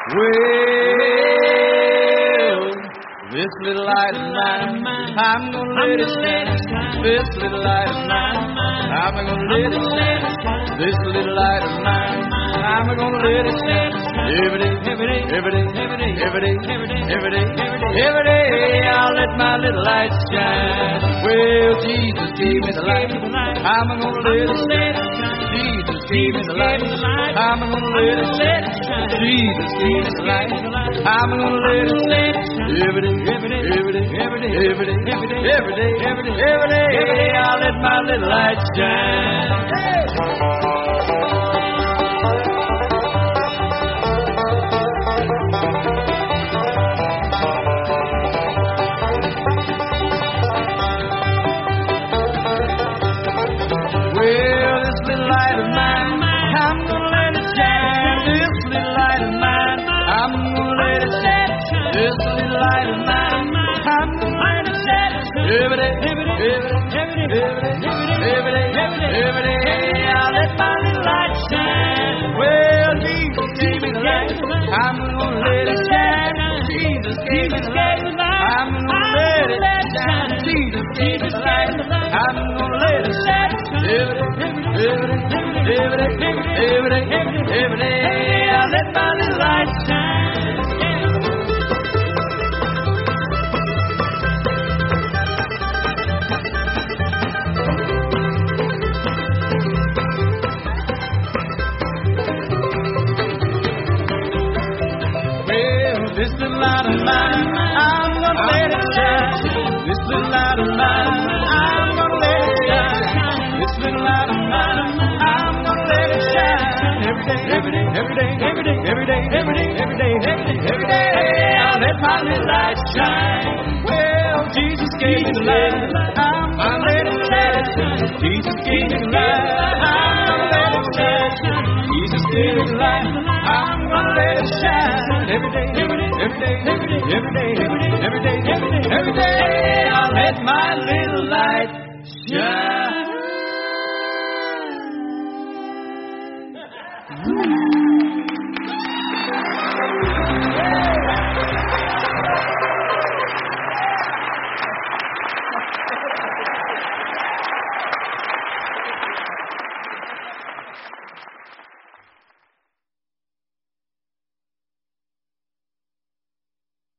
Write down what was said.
Well, this little light of mine, I'm gonna let it shine. This little light of mine, I'm gonna let it shine. This little light of mine, I'm gonna let it shine. Every day, every day, every day, every day, every day, every day, every day, every day, I'll let my little light shine. Well, Jesus gave me the light, I'm gonna let it shine. Jesus gave me the light, I'm gonna let it shine. Jesus gave me the light, I'm gonna let it shine. Every day, every day, every day, every day, every day, every day, every day, every day, every day, I'll let my little light shine. Well, this little light of mine, I'm gonna let it shine. This little light of mine, I'm gonna let it shine. This little light of mine, I'm gonna let it shine. Every day, every day, every day, every day, every day, every day, I'll let my little light shine. Well, Jesus gave me the light, I'm gonna let it shine. Jesus gave me the light, I'm gonna let it shine. Jesus gave me the light, I'm gonna let it shine. Every day, every day, every day, every day, every day, I'll let my little light shine. Well, this little light of mine, I'm gonna let it shine. This little light of mine, I'm gonna let it shine. This little light of mine, I'm gonna let it shine. Every day, every day, every day, every day, every day, every day, every day, every day, every day, I'll let my little light shine. Well, Jesus gave me the light, I'm gonna let it shine. Jesus gave me the light, I'm gonna let it shine. Jesus gave me the light, I'm gonna let it shine. Every day, every day, every day, every day, every day, every day, every day, every day, every day, I'll let my little light shine.